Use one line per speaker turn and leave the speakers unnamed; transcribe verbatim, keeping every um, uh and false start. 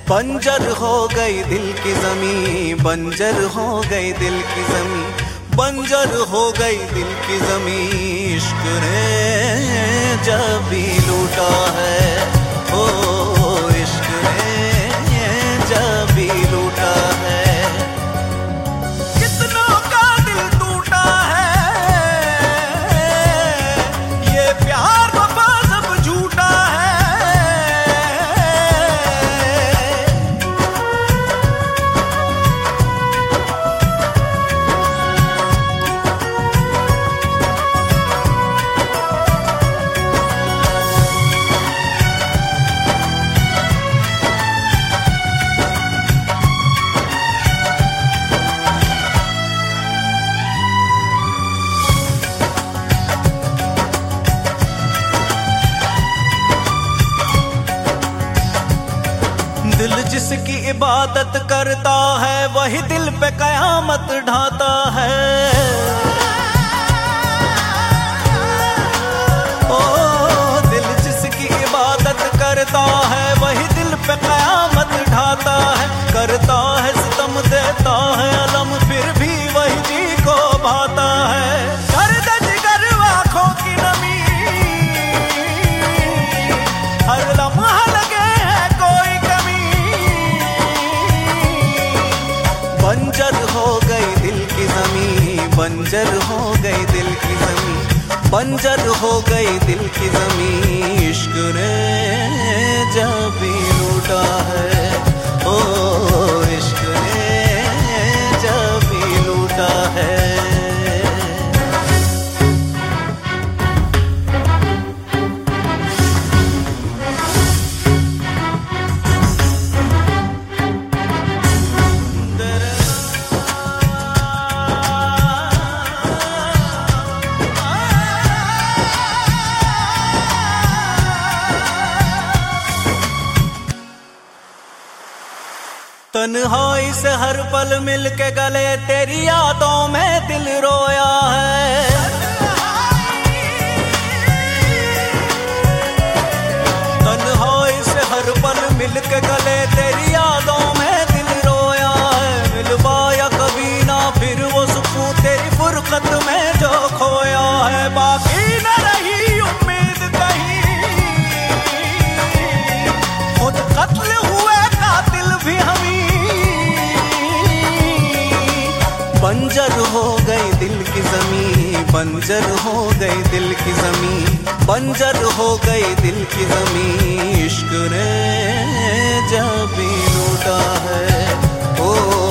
बंजर हो गई दिल की ज़मीं, बंजर हो गई दिल की ज़मीं, बंजर हो गई दिल की ज़मीं। इश्क ने जब भी लूटा है, ओ इश्क ने जब भी लूटा है। कितनों का दिल टूटा है, ये प्यार वफा सब झूठा है। दिल जिसकी इबादत करता है, वही दिल पे कयामत ढाता है। ओ दिल जिसकी इबादत करता है, वही दिल पे कयामत ढाता है। करता है सितम, देता है अलम, फिर भी वही जी को भाता है। दर्द जिगर आँखों की नमी, हर लम्हा लगे है कोई कमी। बंजर हो गई दिल की ज़मीं, बंजर हो गई दिल की ज़मीं, बंजर हो गई दिल की ज़मीं। इश्क ने जब भी लूटा है, ओ इश्क ने जब भी लूटा है। तन्हाई से हर पल मिल के गले, तेरी यादों में दिल रोया है। तन्हाई से हर पल मिल के गले, तेरी यादों में दिल रोया है। मिल पाया कभी ना फिर वो सुकून, तेरी फुरकत में जो खोया है। बाकी न रही उम्मीद कहीं, खुद कत्ल हुए कातिल भी हमी। बंजर हो गई दिल की ज़मीं, बंजर हो गई दिल की ज़मीं, बंजर हो गई दिल की ज़मीं। इश्क ने जब भी लूटा है, ओ